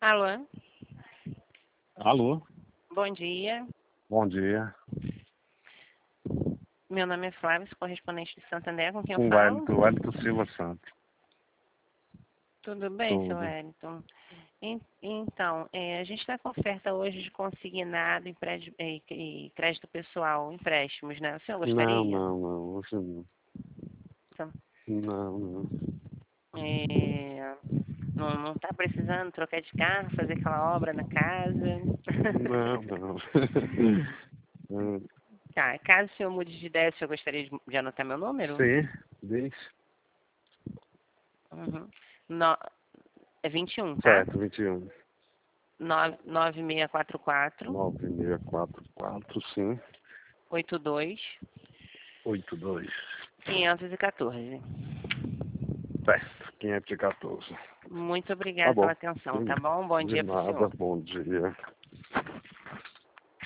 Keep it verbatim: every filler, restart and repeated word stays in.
Alô, Alô, bom dia. bom dia. Meu nome é Flávio, sou correspondente de Santander, com quem eu Com o falo? Wellington, Wellington Silva Santos. Tudo bem, seu Tudo. Wellington? En- Então, é, a gente está com oferta hoje de consignado e prédio- e- e crédito pessoal, empréstimos, né? O senhor Não, gostaria? não, não. Hoje não. Então, Não, não. é, não está precisando trocar de carro, fazer aquela obra na casa? Não, não. Hum, Tá, caso o senhor mude de ideia, o senhor gostaria de, de anotar meu número? Sim, diz. Uhum. No, é vinte e um, tá? Certo, vinte e um. Nove nove seis quatro quatro nove seis quatro quatro, sim. oito dois oito dois. quinhentos e quatorze. Certo, quinhentos e quatorze. Muito Tá obrigada pela bom. atenção, De tá bom? Bom de dia para o nada, senhor. bom dia.